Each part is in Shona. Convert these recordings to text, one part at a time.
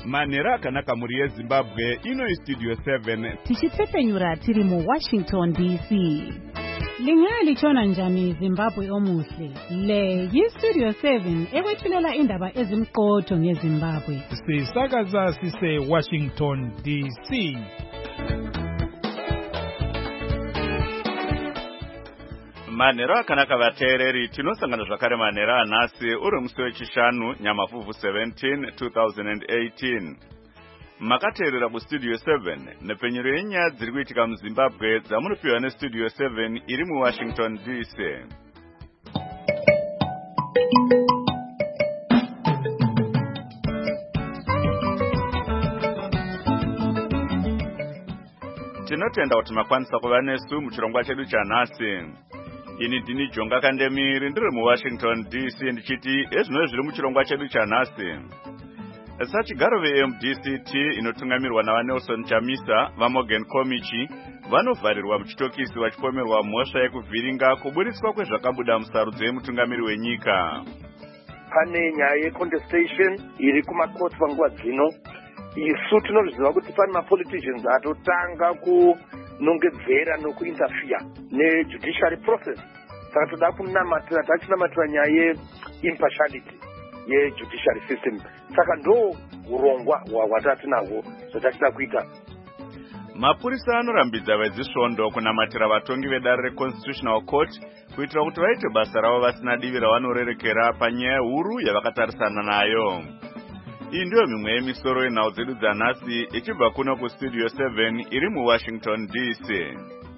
Manhero akanaka muri yeZimbabwe ino Studio 7 tichitsepenyura tiri mu Washington DC. Lingalitshona njani Zimbabwe omuhle? Le yiStudio 7 ekwethulela indaba ezimqotho ngeZimbabwe. Sisakaza sise Washington DC. Manhero akanaka vateereri, tinosangana zvakare manhero anhasi uri musi wechishanu Nyamavhuvhu 17 2018. Makateerera kuStudio 7 nepenyero yenyaya dziri kuitika muZimbabwe dzamunopiwa neStudio 7 iri muWashington DC. Tinotenda kuti makwanisa kuva nesu muchirongwa chedu chanhasi. Ini ndini Jonga Kandemiri ndiri muWashington DC ndichiti ezvino zviri muchirongwa chedu chanhasi. Sachigaro veMDCT inotungamirwa naVaNelson Chamisa, vaMorgan Komichi vanovharirwa muchitokisi vachipomerwa mhosva yekuvhiringa kuburitswa kwezvakabuda musarudzo yemutungamiri wenyika. Pane nyaya yecontestation iri kumakoti panguva dzino. Isu tinozviziva kuti pane mapoliticians atotanga kunongedzera nokuinterfere nejudiciary process. Saka toda kunamatira, tachinamatira nyaya yeimpartiality yejudiciary system. Saka ndo urongwa hwatatinahwo zvatachida kuita. Mapurisa anorambidza vezisvondo kunamatira vatongi vedare reConstitutional Court kuitira kuti vaite basa ravo vasina divi ravanorerekera panyaya huru yavakatarisana nayo. Iyi ndiyo mimwe yemisoro yenhau dzedu dzanhasi ichibva kuno kuStudio 7 iri muWashington DC.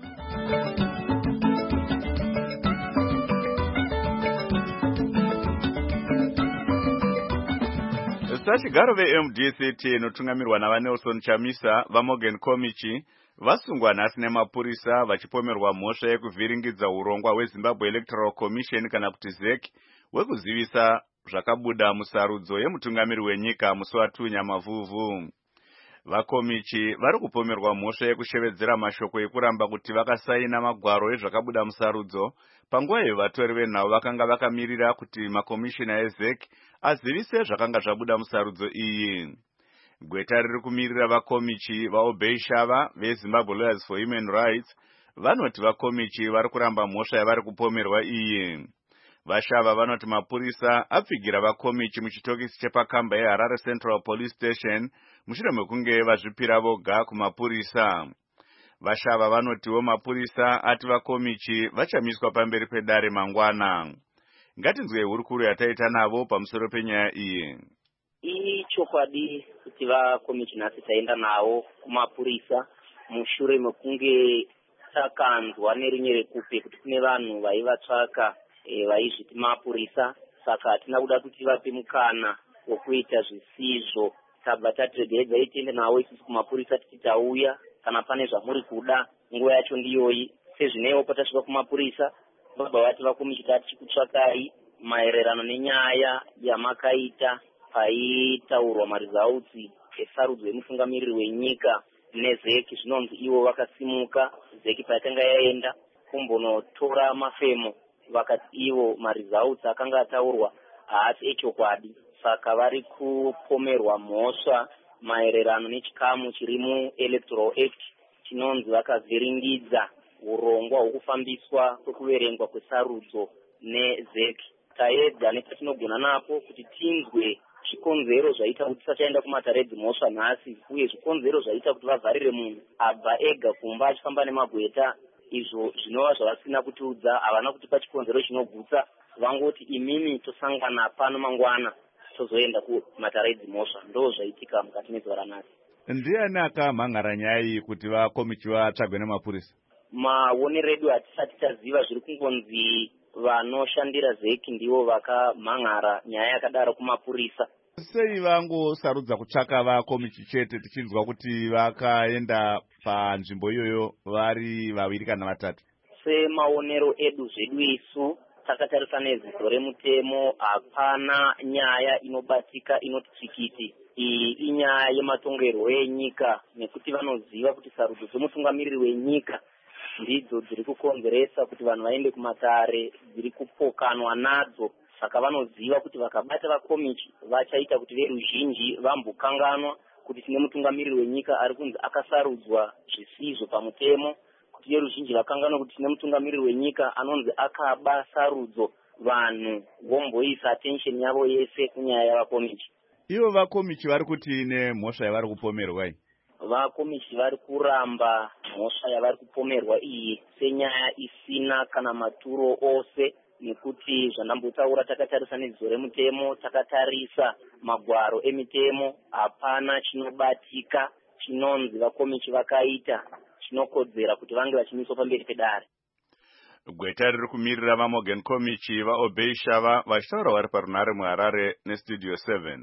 Sachigaro veMDCT inotungamirwa naVaNelson Chamisa, vaMorgan Komichi vasungwa nhasi nemapurisa vachipomerwa mhosva yekuvhiringidza urongwa hweZimbabwe Electoral Commission kana kuti ZEC hwekuzivisa zvakabuda musarudzo yemutungamiri wenyika musi wa2 Nyamavhuvhu. VaKomichi vari kupomerwa mhosva yekushevedzera mashoko ekuramba kuti vakasaina magwaro ezvakabuda musarudzo panguva yevatori venhau vakanga vakamirira kuti makomishina eZEC azivise zvakanga zvabuda musarudzo iyi. Gweta riri kumirira vaKomichi vaObey Shava veZimbabwe Lawyers for Human Rights vanoti vaKomichi vari kuramba mhosva yavari kupomerwa iyi. Vashava vanoti mapurisa apfigira vaKomichi muchitokisi chepakamba yeHarare Central Police Station mushure mekunge vazvipira voga kumapurisa. Vashava vanotiwo mapurisa ati vaKomichi vachamiswa pamberi pedare mangwana. Ngatinzwe hurukuru yataita navo pamusoro penyaya iyi. Ichokwadi kuti vaKomichi nhasi taenda navo kumapurisa mushure mekunge takanzwa nerimwe rekupe kuti kune vanhu vaivatsvaka vaizviti mapurisa. Saka hatina kuda kuti vape mukana wokuita zvisizvo. Tabva tatirega tiende navo isusu kumapurisa tichitauya kana pane zvamuri kuda nguva yacho ndiyoyi. Sezvinewo patasvika kumapurisa vabva vati vaKomichi tichikutsvakai maererano nenyaya yamakaita paitaurwa maresults esarudzo yemutungamiriri wenyika neZEC. Zvinonzi ivo vakasimuka ZEC paitanga yaenda kumbonotora mafemo vakati ivo maresults akanga ataurwa haasi echokwadi. Saka vari kupomerwa mhosva maererano nechikamu chiri muElectoral Act chinonzi vakavhiringidza urongwa hwekufambiswa kwekuverengwa kwesarudzo neZEC. Taedza nepatinogona napo kuti tinzwe zvikonzero zvaita kuti tisachaenda kumatare edzimhosva nhasi uye zvikonzero zvaita kuti vavharire munhu abva ega kumba achifamba nemagweta. Izvo zvinova zvavasina kutiudza, havana kutipa chikonzero chinogutsa. Vangoti imimi tosangana pano mangwana tozoenda kumatare edzimhosva. Ndo zvaitika mukati mezuva ranhasi. Ndiani akamhangara nyaya iyi kuti vaKomichi vatsvagwe nemapurisa? Maonero edu hatisati taziva, zviri kungonzi vanoshandira ZEC ndivo vakamhanhara nyaya yakadaro kumapurisa. Sei vangosarudza kutsvaka vaKomichi chete tichinzwa kuti vakaenda panzvimbo iyoyo vari vaviri kana vatatu? Semaonero edu zvedu isu takatarisa neziso remutemo, hapana nyaya inobatika inoti tsikiti. Iyi inyaya yematongerwo enyika, nekuti vanoziva kuti sarudzo dzemutungamiriri wenyika ndidzo dziri kukonzeresa kuti vanhu vaende kumatare, dziri kupokanwa nadzo. saka vanoziva kuti vakabata vakomichi vachaita kuti veruzhinji vambokanganwa kuti tine mutungamiriri wenyika ari kunzi akasarudzwa zvisizvo pamutemo, kuti veruzhinji vakanganwa kuti tine mutungamiriri wenyika anonzi akaba sarudzo, vanhu vomboisa attention yavo yese kunyaya yavakomichi. Ivo vakomichi vari kuti nemhosva yavari kupomerwa iyi? Vakomichi vari kuramba mhosva yavari kupomerwa iyi senyaya isina kana maturo ose, nekuti zvandambotaura takatarisa nedzidzo remutemo, takatarisa magwaro emitemo, hapana chinobatika chinonzi vakomichi vakaita chinokodzera kuti vange vachimiswa pamberi pedare. Gweta riri kumirira vaMorgan Komichi vaObey Shava vachitaura vari parunare muHarare neStudio 7.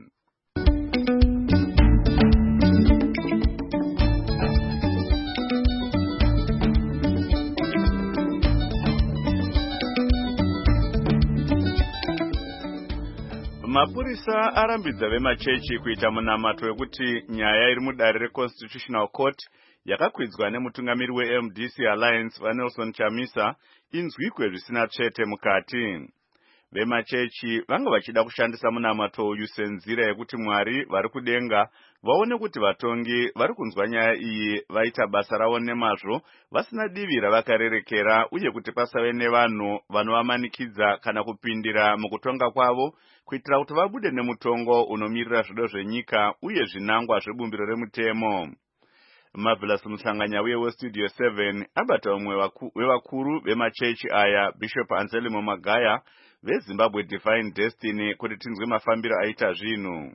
Mapurisa arambidza vemachechi kuita munamato wekuti nyaya iri mudare reConstitutional Court yakakwidzwa nemutungamiri weMDC Alliance vaNelson Chamisa inzwikwe zvisina tsvete mukati. Vemachechi vanga vachida kushandisa munamato uyu senzira yekuti Mwari vari kudenga vaone kuti vatongi vari kunzwa nyaya iyi vaita basa ravo nemazvo vasina divi ravakarerekera, uye kuti pasave nevanhu vanovamanikidza kana kupindira mukutonga kwavo kuitira kuti vabude nemutongo unomirira zvido zvenyika uye zvinangwa zvebumbiro remutemo. Marvelous Musanganya uye weStudio 7 abata umwe wevakuru vemachechi aya, Bishop Anselmo Magaya veZimbabwe Divine Destiny, kuti tinzwe mafambiro aita zvinhu.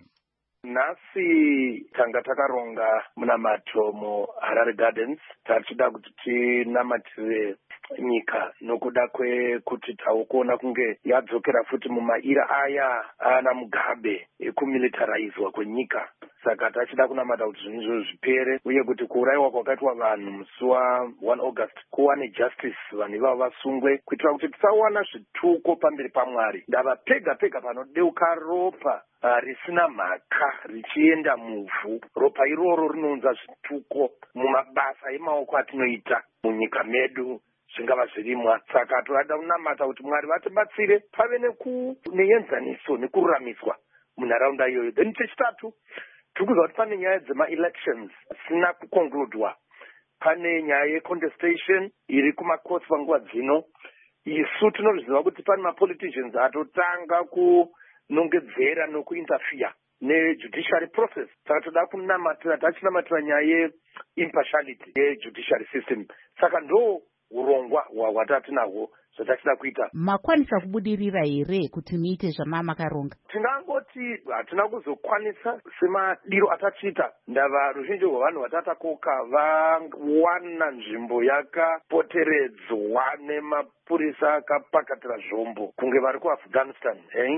Nhasi tanga takaronga munamato muHarare Gardens, tachida kuti tinamatire nyika nokuda kwekuti taukuona kunge yadzokera futi mumaira aya ana Mugabe ekumilitarizwa kwenyika. Saka tachida kunamata kuti zvinhu izvozvo zvipere, uye kuti kuurayiwa kwakaitwa vanhu musi wa1 August kuwane justice, vanhu ivavo vasungwe, kuitira kuti tisawana zvituko pamberi paMwari. Ndava pega pega panodeuka ropa risina mhaka richienda muvhu. Ropa iroro rinounza zvituko mumabasa emaoko atinoita munyika medu, zvingava zvirimwa. Saka toda kunamata kuti Mwari vatibatsire pave neenzaniso nekururamiswa munharaunda iyoyo. Then chechitatu, tikuziva kuti pane nyaya dzema-elections sina kukonkludwa. Pane nyaya yecontestation iri kumacourts panguva dzino. Isu tinozviziva kuti pane mapoliticians atotanga kunongedzera nokuinterfere nejudiciary process. Saka toda kunamatira, tachinamatira nyaya yeimpartiality yejudiciary system. Saka ndo urongwa hwatatinahwo zvatachida kuita. Makwanisa kubudirira here kuti muite zvamakaronga? Tinangoti hatina kuzokwanisa semadiro atachiita. Ndava ruzhinji rwavanhu vatatakoka vawana nzvimbo yakapoteredzwa nemapurisa akapakatira zvombo kunge vari kuAfghanistan.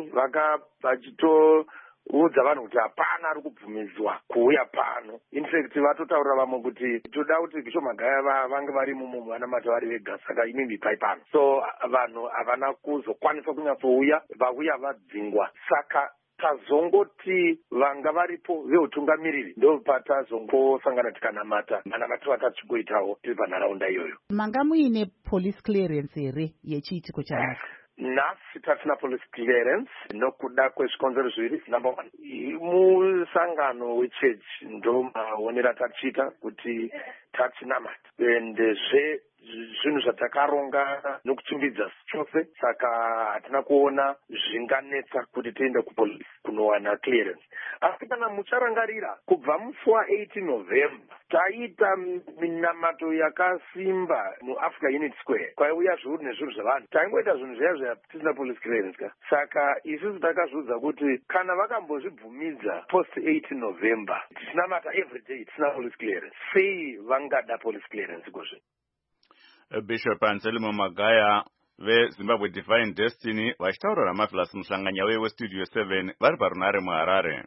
Vachitoudza vanhu kuti hapana ari kubvumidzwa kuuya pano. Infact vatotaurira vamwe kuti toda kuti Bishop Magaya vange vari vanamata vari vega, saka inini pai pano. So vanhu havana kuzokwanisa kunyatsouya, vauya vadzingwa. Saka tazongoti vanga varipo veutungamiriri ndo patazongosangana tikanamata manamato atachikuitawo tiri panharaunda iyoyo. Manga muine police clearance here yechiitiko chanhasi? Nhasi tatina police clearance nokuda kwezvikonzero zviviri. Number one, musangano wechechi ndo maonera tachita kuti tatinamata endezve zvinhu zvatakaronga nokuchimbidza chose, saka hatina kuona zvinganetsa kuti tiende kupolisi kunowana clearance. Asi kana mucharangarira, kubva musi wa8 November taita minamato yakasimba muAfrica Unit Square, kwaiuya zviuru nezviuru zvavanhu. Taingoita zvinhu zviya tisina police clearance ka. Saka isusu takazviudza kuti kana vakambozvibvumidza post 8 November tisinamata everyday tisina police clearance, sei vangada police clearance kozve? Bishop Anselmo Magaya veZimbabwe Divine Destiny vachitaura naMarvelous Musanganya weStudio 7 vari parunare muHarare.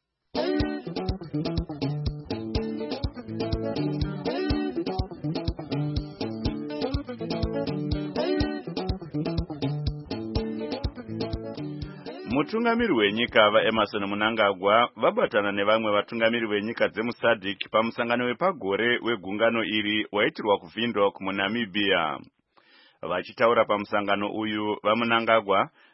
Mutungamiri wenyika vaEmerson Mnangagwa vabatana nevamwe vatungamiri venyika dzemuSADC pamusangano wepagore wegungano iri waitirwa kuVindhoek muNamibia. Vachitaura pamusangano uyu, vaMnangagwa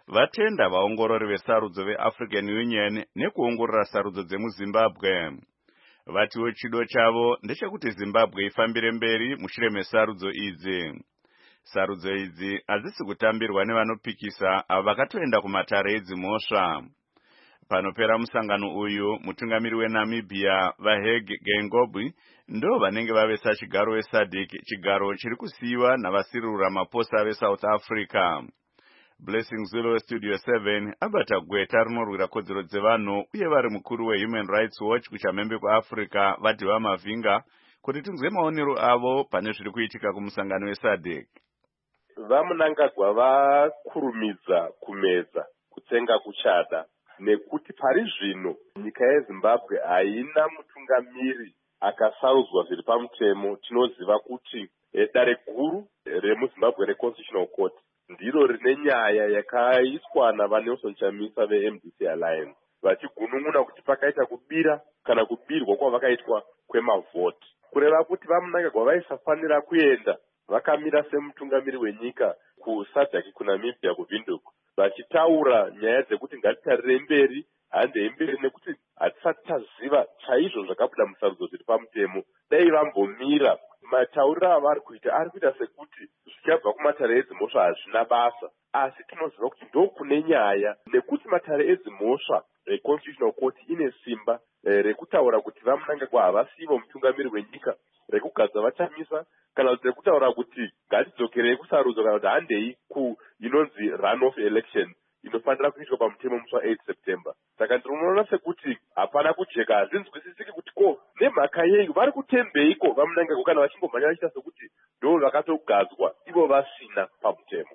vatenda vaongorori vesarudzo veAfrican Union nekuongorora sarudzo dzemuZimbabwe. Vatiwo chido chavo ndechekuti Zimbabwe ifambire mberi mushure mesarudzo idzi. Sarudzo idzi hadzisi kutambirwa nevanopikisa avo vakatoenda kumatare edzimhosva. Panopera musangano uyu, mutungamiri weNamibia Vahage Geingob ndo vanenge vavesa chigaro weSADC, chigaro chiri kusiyiwa navasiril Ramaphosa veSouth Africa. Blessing Zulu Studio 7 abata gweta rinorwira kodzero dzevanhu uye vari mukuru weHuman Rights Watch kuchamhembe kuAfrica vadhiwa mavhinga kuti tinzwe maonero avo pane zviri kuitika kumusangano weSADC. VaMnangagwa vakurumidza kumedza kutsenga kuchada nekuti pari zvino nyika yeZimbabwe haina mutungamiri akasarudzwa zviri pamutemo. Tinoziva kuti dare guru remuZimbabwe reConstitutional Court ndiro rine nyaya yakaiswa navaNelson Chamisa veMDC Alliance vachigunun'una kuti pakaita kubira kana kubirwa kwavakaitwa kwemavhoti, kureva kuti vaMnangagwa vaisafanira kuenda vakamira semutungamiri wenyika kuSADC kuNamibia kuVindhoek vachitaura nyaya dzekuti ngatitarire mberi handei mberi nekuti hatisati taziva chaizvo zvakabuda musarudzo dziri pamutemo. Dai vambomira matauriro avari kuita ari kuita sekuti zvichabva kumatare edzimhosva hazvina basa, asi tinoziva kuti ndokune nyaya nekuti matare edzimhosva reConstitutional Court ine simba rekutaura kuti vaMnangagwa havasivo mutungamiri wenyika, rekugadza vaChamisa kana kuti rekutaura kuti ngatidzokerei kusarudzo kana kuti handei inonzi run-off election inofanira kuitwa pamutemo musi wa8 September. Saka ndinoona sekuti hapana kujeka, hazvinzwisisiki kuti ko nemhaka yei vari kutembeiko vaMnangagwa kana vachimbomhanya vachiita sekuti ndo vakatogadzwa ivo vasina pamutemo.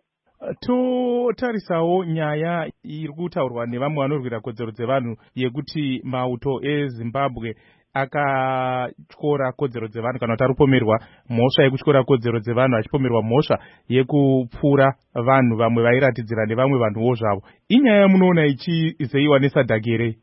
Totarisawo nyaya iri kutaurwa nevamwe vanorwira kodzero dzevanhu yekuti mauto eZimbabwe akatyora kodzero dzevanhu kana kuti aripomerwa mhosva yekutyora kodzero dzevanhu achipomerwa mhosva yekupfura vanhu vamwe vairatidzira nevamwe vanhuwo zvavo. Inyaya yamunoona ichizeyiwa neSADC here?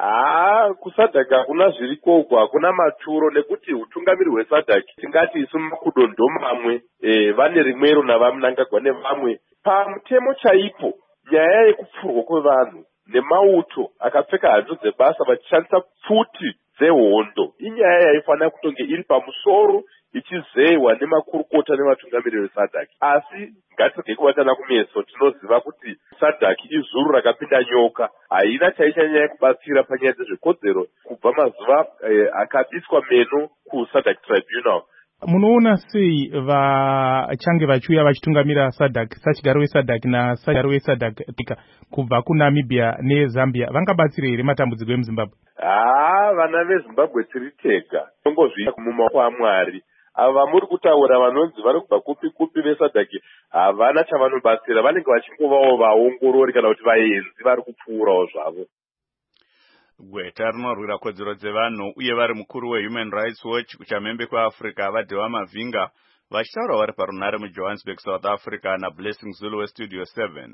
kuSADC hakuna zvirikogwa, hakuna maturo nekuti utungamiri hweSADC tingati isu makudo ndo mamwe vane rimwero navaMnangagwa nevamwe pamutemo chaipo. Nyaya yekupfurwa kwevanhu nemauto akapfeka hanzu dzebasa vachishandisa pfuti dzehondo inyaya yaifanira kutonge iri pamusoro ichizeyiwa nemakurukota nevatungamiri veSADC. Asi ngatirege kubatana kumeso, tinoziva kuti SADC izuru rakapinda nyoka, haina chaichanyanya kubatsira panyaya dzezvekodzero kubva mazuva akabiswa meno kuSADC Tribunal. Munoona sei vachange vachiuya vachitungamira SADC, sachigaro weSADC nasachigaro weSADC kubva kuNamibia neZambia vangabatsira here matambudziko emuZimbabwe? Vana veZimbabwe tiri tega, tongozviita mumaoko aMwari. Ava muri kutaura vanonzi vari kubva kupi kupi veSADC havana chavanobatsira, vanenge vachingovawo vaongorori kana kuti vaenzi vari kupfuurawo zvavo. Gweta rinorwira kodzero dzevanhu uye vari mukuru weHuman Rights Watch kuchamhembe kuAfrica vadhiwa mavhinga vachitaura vari parunare muJohannesburg, South Africa naBlessing Zulu weStudio 7.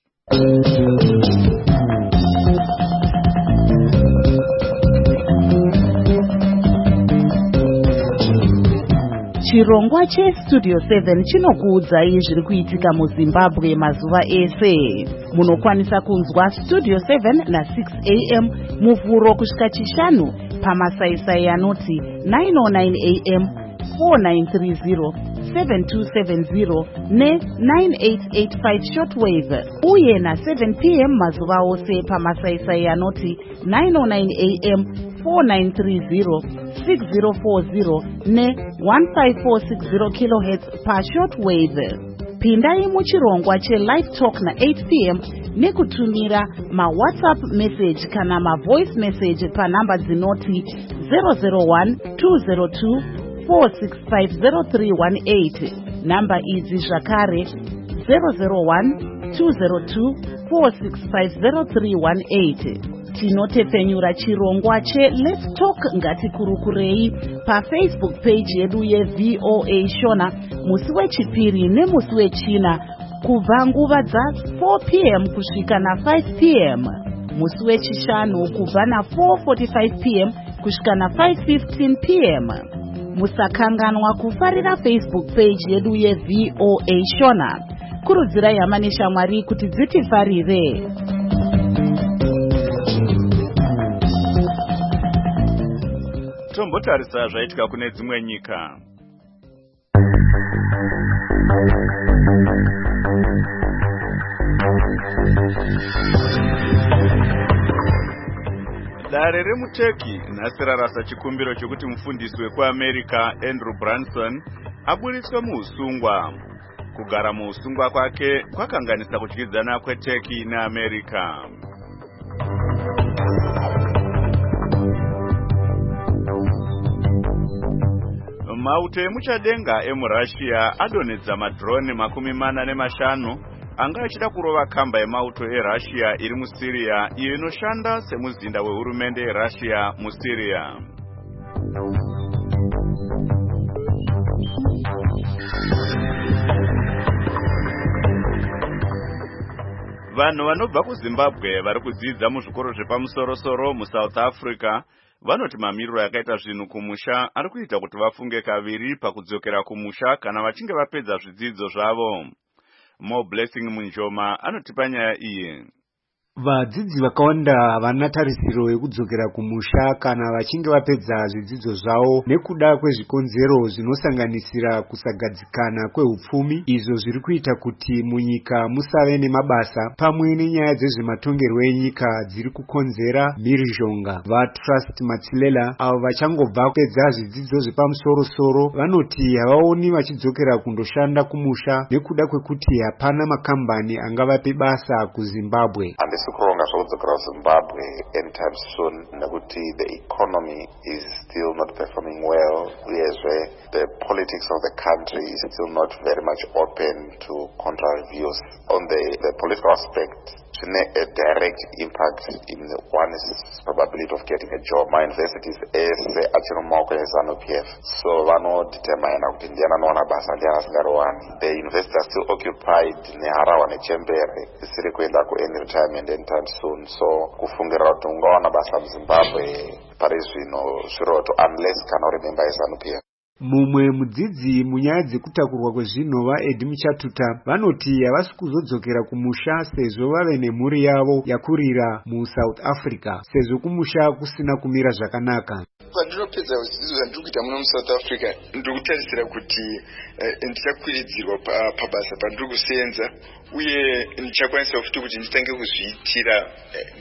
Chirongwa cheStudio 7 chinokuudzai zviri kuitika muZimbabwe mazuva ese. Munokwanisa kunzwa Studio 7 na6 am muvhuro kusvika chishanu pamasaisai anoti 909 am, 4930, 7270 ne9885 shortwave uye na7 pm mazuva ose pamasaisai anoti 909 am, 4930, 6040 ne1546 kHz pashortwave. Pindai muchirongwa cheLive Talk na8 pm nekutumira maWhatsApp message kana mavoice message panhamba dzinoti 001-202-4650318. Namba idzi zvakare 001-202-4650318. Tinotepfenyura chirongwa cheLet's Talk ngatikurukurei paFacebook page yedu yeVOA Shona musi wechipiri nemusi wechina kubva nguva dza4 pm kusvika na5 pm, musi wechishanu kubva na4:45 pm kusvika na5:15 pm. Musakanganwa kufarira Facebook page yedu yeVOA Shona. kurudzirai hama neshamwari kuti dzitifarire. Tombotarisa zvaitika kune dzimwe nyika. Dare remuTurkey nhasi rarasa chikumbiro chekuti mufundisi wekuAmerica Andrew Branson aburitswe muusungwa. Kugara muusungwa kwake kwakanganisa kudyidzana kweTurkey neAmerica. Mauto emuchadenga emuRussia adonedza madrone 45 anga achida kurova kamba yemauto eRussia iri muSyria iyo inoshanda semuzinda wehurumende yeRussia muSyria. Vanhu vanobva kuZimbabwe vari kudzidza muzvikoro zvepamusoro-soro muSouth Africa vanoti mamiriro yakaita zvinhu kumusha ari kuita kuti vafunge kaviri pakudzokera kumusha kana vachinge vapedza zvidzidzo zvavo. Mo Blessing Munjoma anotipa nyaya iyi. Vadzidzi vakawanda havana tarisiro yekudzokera kumusha kana vachinge vapedza zvidzidzo zvavo nekuda kwezvikonzero zvinosanganisira kusagadzikana kwehupfumi, izvo zviri kuita kuti munyika musave nemabasa pamwe nenyaya dzezvematongerwo enyika dziri kukonzera mhirizhonga. VaTrust Matsilela avo vachangobva kupedza zvidzidzo zvepamusoro-soro vanoti havaoni vachidzokera kundoshanda kumusha nekuda kwekuti hapana makambani angavape basa kuZimbabwe. Kuronga zvokudzokera kuZimbabwe anytime soon nekuti the economy is still not performing well, uyezve the politics of the country is still not very much open to contrary views. On the political aspect, a direct impact in one is probability of getting a job. My universities is achiromoko ZANU-PF, so vanodetermine kuti ndiana anowana basa ndiana asingarowani. The universities are still occupied neHarawa neChembere, isiri kuenda any retirement anytime soon. So kufungira kuti ungawana basa muZimbabwe pari zvino zviroto unless kana uri member yeZANU-PF. Mumwe mudzidzi munyaya dzekutakurwa kwezvinhu vaEdhi Muchatuta vanoti havasi kuzodzokera kumusha sezvo vave nemhuri yavo yakurira muSouth Africa, sezvo kumusha kusina kumira zvakanaka. Pandinopedza zvidzidzo zvandiri kuita muno muSouth Africa ndiri kutarisira kuti ndichakwiridzirwa pabasa pandiri kusenza, uye ndichakwanisa futi kuti nditange kuzviitira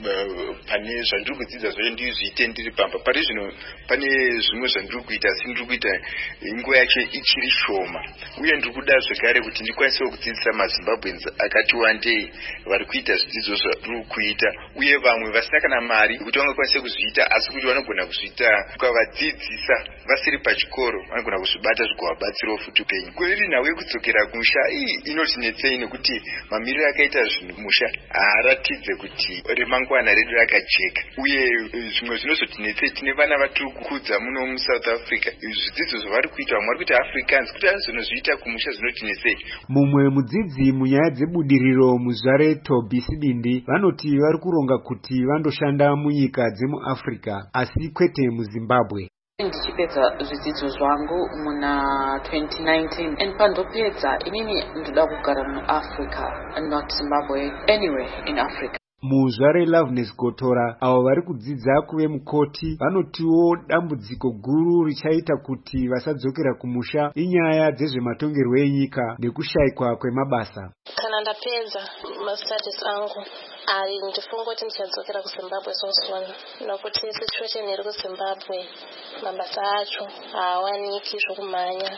pane zvandiri kudzidza zvacho ndizviite ndiri pamba. Pari zvino pane zvimwe zvandiri kuita asi ndiri kuita nguva yacho ichiri shoma, uye ndiri kuda zvekare kuti ndikwanise kudzidzisa maZimbabweans akati wandei vari kuita zvidzidzo zvandiri kuita, uye vamwe vasina kana mari kuti vangakwanise kuzviita asi kuti vanogona kuzviita ukavadzidzisa vasiri pachikoro vanogona kuzvibata zvikuvabatsirawo futi upenyu. Kweri nhau yekudzokera kumusha iyi inotinetsei nekuti mamiriro akaita zvinhu musha haaratidze kuti remangwana redu rakajeka, uye zvimwe zvinozotinetsei tine vana vatiri kukudza muno muSouth Africa, zvidzidzo zvavari kuita vamwe vari kuita Africans kuti zvonozviita kumusha zvinotinetsei. Mumwe mudzidzi munyaya dzebudiriro muzvare Tobi Sibindi vanoti vari kuronga kuti vandoshanda munyika dzemuAfrica asi kwete muZimbabwe. Ndichipedza zvidzidzo zvangu muna 2019 and pandopedza inini ndoda kugara muAfrica and not Zimbabwe, anywhere in Africa. Muzvare Loveness Gotora avo vari kudzidza kuve mukoti vanotiwo dambudziko guru richaita kuti vasadzokera kumusha inyaya dzezvematongerwo enyika nekushayikwa kwemabasa. Kana ndapedza mastudies angu ndifunga kuti ndichadzokera kuZimbabwe so soon, nokuti situation iri kuZimbabwe mabasa acho haawaniki zvokumhanya.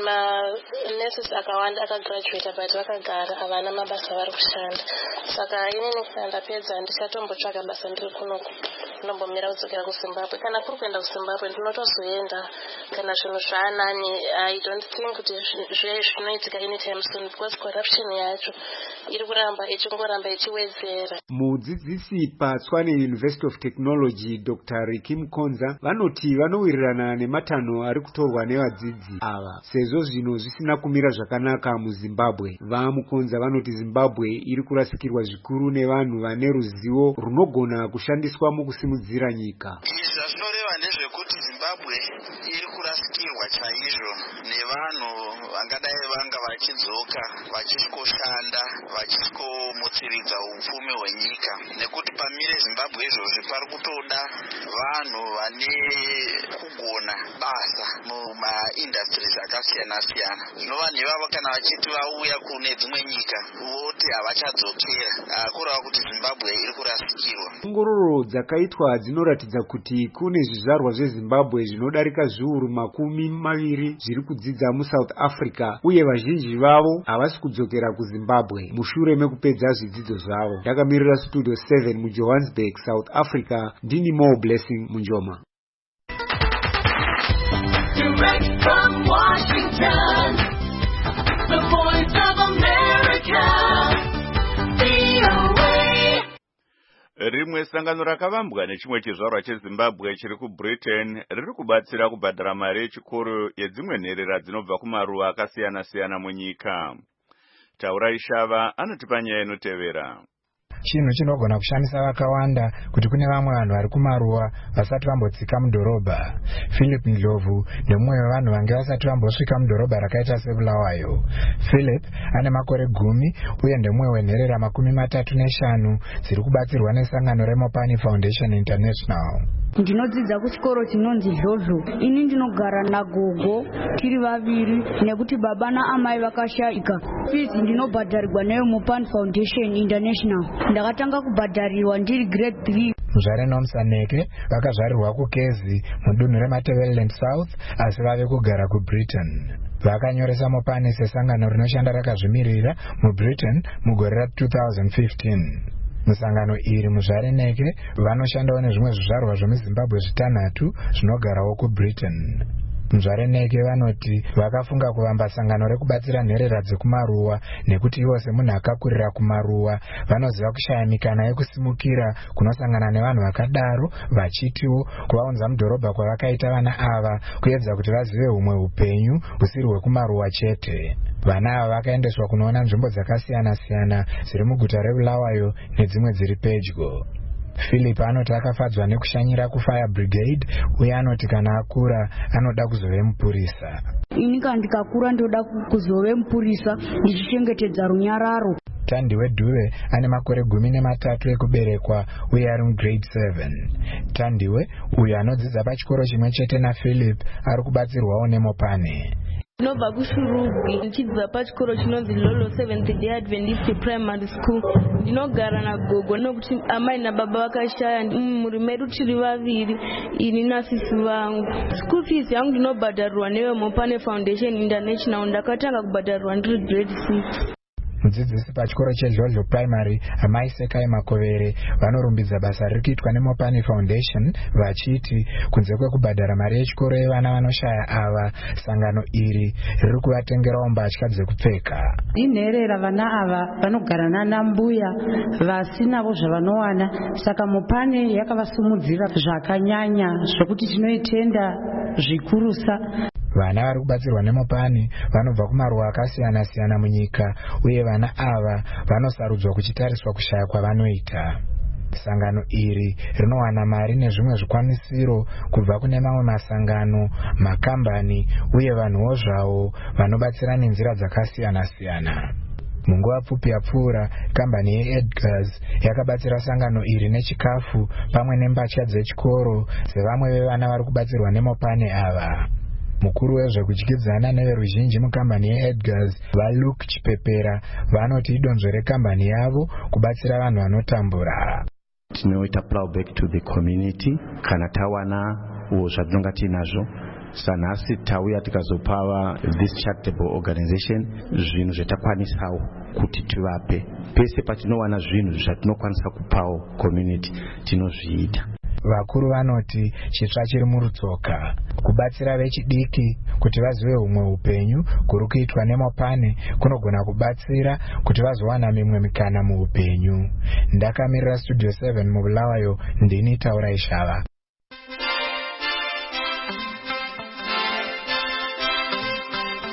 Manurses akawanda akagraduata but vakagara havana mabasa vari kushanda, saka inini kana ndapedza ndichatombotsvaka basa ndiri kunoku ndinombomira kudzokera kuZimbabwe. Kana kuri kuenda kuZimbabwe ndinotozoenda kana zvinhu zvaanani. I don't think kuti zvinoitika anytime soon because corruption yacho iri kuramba ichingoramba ichiwedzera. Mudzidzisi paTshwane University of Technology Dr. Ricky Mkonza vanoti vanowirirana nematanho ari kutorwa nevadzidzi ava sezvo zvino zvisina kumira zvakanaka muZimbabwe. VaMukonza vanoti Zimbabwe iri kurasikirwa zvikuru nevanhu vane ruzivo runogona kushandiswa mukusimudzira nyika. Zvazvinoreva ndezvekuti Zimbabwe Zimbabwe iri kurasikirwa chaizvo nevanhu vangadai vanga vachidzoka vachikoshanda vachikomutsiridza upfumi hwenyika, nekuti pamire Zimbabwe izvozvi pari kutoda vanhu vane kugona basa mumaindustries akasiyana siyana. Zvino vanhu ivavo kana vachiti vauya kune dzimwe nyika voti havachadzokera, kureva kuti Zimbabwe iri kurasikirwa. Ongororo dzakaitwa dzinoratidza kuti kune zvizvarwa zveZimbabwe zvinodarika zviuru 20 zviri kudzidza muSouth Africa, uye vazhinji vavo havasi kudzokera kuZimbabwe mushure mekupedza zvidzidzo zvavo. Ndakamirira Studio 7 muJohannesburg, South Africa, ndini Mo Blessing Munjoma. Direct from Washington, the voice of America, VOA. Rimwe sangano rakavambwa nechimwe chizvarwa cheZimbabwe chiri kuBritain riri kubatsira kubhadhara mari yechikoro yedzimwe nherera dzinobva kumaruwa akasiyana siyana munyika. Taura Ishava anotipa nyaya inotevera. Chinhu chinogona kushamisa vakawanda kuti kune vamwe vanhu vari kumaruwa vasati vambotsika mudhorobha. Philip Ndlovu ndemumwe wevanhu vange vasati vambosvika mudhorobha rakaita seBulawayo. Philip ane makore 10 uye ndemumwe wenherera 35 dziri kubatsirwa nesangano reMopani Foundation International. Ndinodzidza kuchikoro chinonzi Zhozho. Ini ndinogara nagogo tiri vaviri nekuti baba naamai vakashayika. Fees ndinobhadharirwa neMopani Foundation International. Ndakatanga kubhadharirwa ndiri grade 3. Muzvare Nomsaneke vakazvarirwa kuKezi mudunhu reMatabeleland South asi vave kugara kuBritain. Vakanyoresa Mopani sesangano rinoshanda rakazvimirira muBritain mugore ra2015. Musangano iri muzvare Neke vanoshandawo nezvimwe zvizvarwa zvemuZimbabwe 6 zvinogarawo kuBritain. Muzvare Neke vanoti vakafunga kuvamba sangano rekubatsira nherera dzekumaruwa nekuti ivo semunhu akakurira kumaruwa vanoziva kushaya mikana yekusimukira kunosangana nevanhu vakadaro, vachitiwo kuvaunza mudhorobha kwavakaita vana ava kuedza kuti vazive humwe upenyu husiri hwekumaruwa chete. Vana ava vakaendeswa kunoona nzvimbo dzakasiyana siyana dziri muguta reBulawayo nedzimwe dziri pedyo. Philip anoti akafadzwa nekushanyira kuFire Brigade uye anoti kana akura anoda kuzove mupurisa. Ini kana ndikakura ndoda kuzove mupurisa ndichichengetedza runyararo. Tandiwe Dhuve ane makore 13 ekuberekwa uye ari mugrade 7. Tandiwe uyo anodzidza pachikoro chimwe chete naPhilip ari kubatsirwawo neMopani. Ndinobva kuShurugi ndichidzidza pachikoro chinonzi Lolo 7th Day Adventist Primary School. Ndinogara nagogo nokuti amai nababa vakashaya muri medu tiri vaviri ini nasisi vangu. School fees yangu ndinobhadharirwa neMopani Foundation International. Ndakatanga kubhadharirwa ndiri grade 6. Mudzidzisi pachikoro cheZhozho Primary Amai Sekai Makovere vanorumbidza basa riri kuitwa neMopani Foundation vachiti kunze kwekubhadhara mari yechikoro yevana vanoshaya ava, sangano iri riri kuvatengerawo mbatya dzekupfeka. Inherera vana ava vanogara nanambuya vasinavo zvavanowana, saka Mopani yakavasumudzira zvakanyanya zvokuti tinoitenda zvikurusa. Vana vari kubatsirwa neMopani vanobva kumaruwa akasiyana siyana munyika uye vana ava vanosarudzwa kuchitariswa kushaya kwavanoita. Sangano iri rinowana mari nezvimwe zvikwamisiro kubva kune mamwe masangano, makambani uye vanhuwo zvavo vanobatsira nenzira dzakasiyana siyana. Munguva pfupi yapfuura, kambani yeEdgars yakabatsira sangano iri nechikafu pamwe nembatya dzechikoro dzevamwe vevana vari kubatsirwa neMopani ava. Mukuru wezvekudyidzana neveruzhinji mukambani yeEdgars vaLuke Chipepera vanoti idonzvo rekambani yavo kubatsira vanhu vanotambura. Tinoita plowback to the community kana tawana uwo zvatinonga tinazvo. Sanhasi tauya tikazopava this charitable organization zvinhu zvetakwanisawo kuti tivape. Pese patinowana zvinhu zvatinokwanisa kupawo community tinozviita. Vakuru vanoti chitsva chiri murutsoka. Kubatsira vechidiki kuti vazive humwe upenyu kuri kuitwa neMopani kunogona kubatsira kuti vazowana mimwe mikana muupenyu. Ndakamirira Studio 7 muBulawayo, ndini Taura Ishava.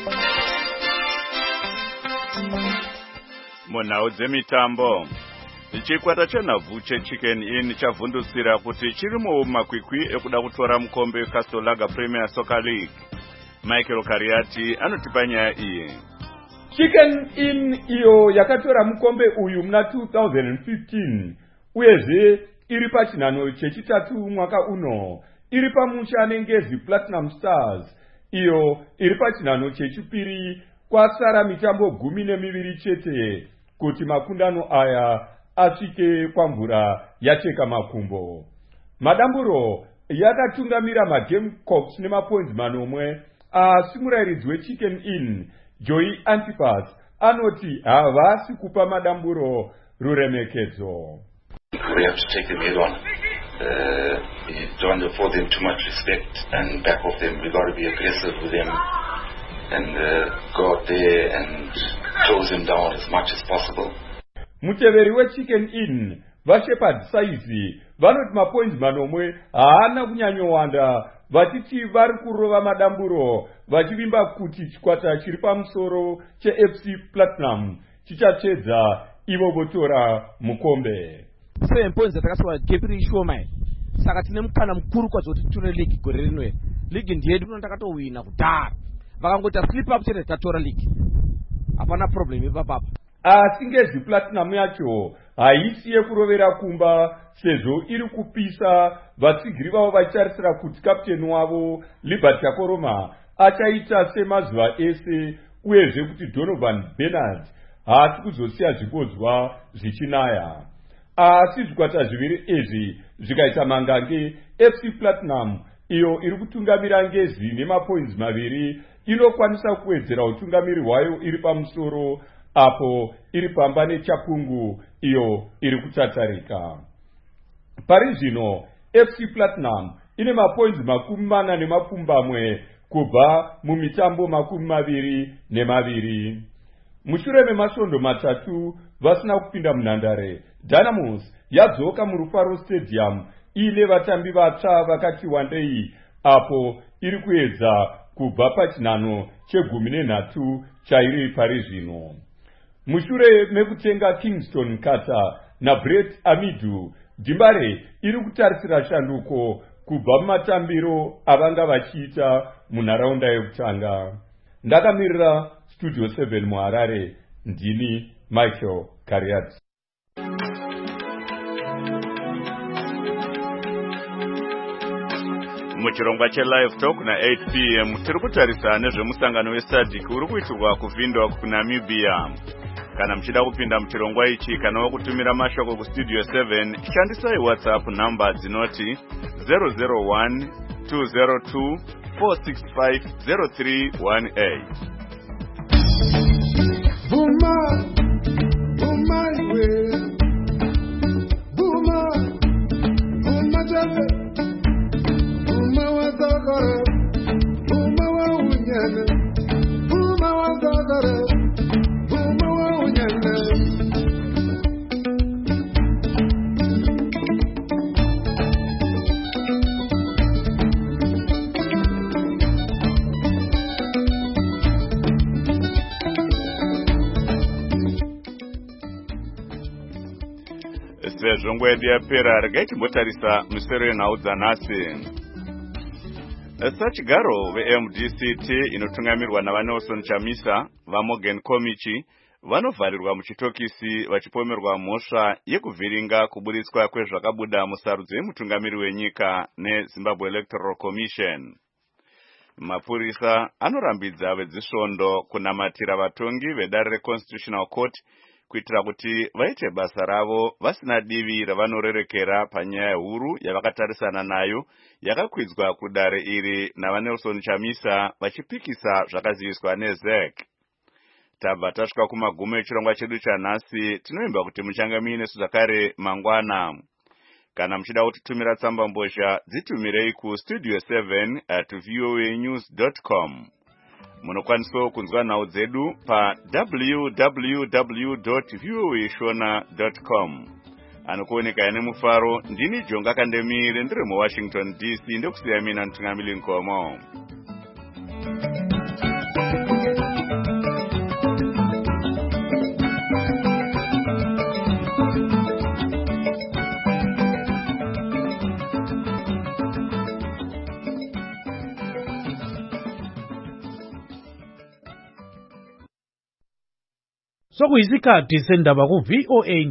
Munhau dzemitambo. Chikwata chenhabvu cheChicken Inn chavhundusira kuti chirimo makwikwi ekuda kutora mukombe weCastle Lager Premier Soccer League. Michael Kariati anotipa nyaya iyi. Chicken Inn iyo yakatora mukombe uyu muna 2015 uyezve iri pachinhano chechitatu mwaka uno, iri pamusha neNgezi Platinum Stars iyo iri pachinhano chechipiri, kwasara mitambo 12 chete kuti makundano aya asvike kwamvura yacheka makumbo. Madamburo yakatungamira maGamecocks nemapoints 9, asi murairidzi weChicken Inn Joy Antipas anoti havasi kupa madamburo ruremekedzo. We have to take them head on. We don't afford them too much respect and back off them. We've got to be aggressive with them and go out there and close them down as much as possible. Muteveri weChicken Inn vaShepherd Saizi vanoti mapoints 9 haana kunyanyowanda, vachiti vari kurova madamburo vachivimba kuti chikwata chiri pamusoro cheFC Platinum chichachedza ivo votora mukombe. 7 points atakaswa gepiri shoma, saka tine mukana mukuru kwazvo kuti titore league gore rino. League ndiyedu takatowina kudhara, vakangota slip up chete tatora league, hapana problem ipapapa. Asi Ngezi Platinum yacho haisi yekurovera kumba, sezvo iri kupisa vatsigiri vavo vachitarisira kuti kapteni wavo Liberty Yakoroma achaita semazuva ese, uyezve kuti Donovan Bernard haasi kuzosiya zvibodzwa zvichinaya. Asi zvikwata zviviri izvi zvikaita mangange, FC Platinum iyo iri kutungamira Ngezi nemapoints 2 inokwanisa kuwedzera utungamiri hwayo iri pamusoro, apo iri pamba neChapungu iyo iri kutatarika. Pari zvino FC Platinum ine mapoints 40 kubva mumitambo 22. Mushure memasvondo 3 vasina kupinda munhandare, Dynamos yadzoka muRufaro Stadium ine vatambi vatsva vakati wandei, apo iri kuedza kubva pachinhano che13 chairi pari zvino. Mushure mekutenga Kingston Kata naBrett Amidu, Dimbare iri kutarisira shanduko kubva mumatambiro avanga vachiita munharaunda yekutanga. Ndakamirira Studio 7 muHarare, ndini Michael Kariati. Muchirongwa cheLive Talk na 8 p.m. tiri kutarisa nezvemusangano weSADC uri kuitirwa kuvhindwa kuNamibia. Kana muchida kupinda muchirongwa ichi kana wakutumira mashoko kuStudio 7, shandisai WhatsApp number dzinoti 001 202 465 0318. Buma, buma iwe, buma, buma jabe, buma wazagare, buma wa unyane, buma wazagare, buma wa unyane. Sezvongo yedu yapera, regai timbotarisa misero yenhau dzanhasi. Sachigaro veMDCT inotungamirwa navaNelson Chamisa, vaMorgan Komichi vanovharirwa muchitokisi vachipomerwa mhosva yekuvhiringa kuburitswa kwezvakabuda musarudzo yemutungamiri wenyika neZimbabwe Electoral Commission. Mapurisa anorambidza vedzisvondo kunamatira vatongi vedare reConstitutional Court kuitira kuti vaite basa ravo vasina divi ravanorerekera panyaya huru yavakatarisana nayo yakakwidzwa kudare iri navaNelson Chamisa vachipikisa zvakaziviswa neZEC. Tabva tasvika kumagumo echirongwa chedu chanhasi, tinoimba kuti muchange muinesu zvakare mangwana. Kana muchida kutitumira tsamba mbozha, dzitumirei kustudio 7@voanews.com. Munokwanisa kunzwa nhau dzedu pa www.voashona.com. Anokuoneka ine mufaro, ndini Jonga Kandemire, ndiri muWashington DC, ndekusiya mina Ntungamili Nkomo. sokuyisikhathi sendaba ku-VOA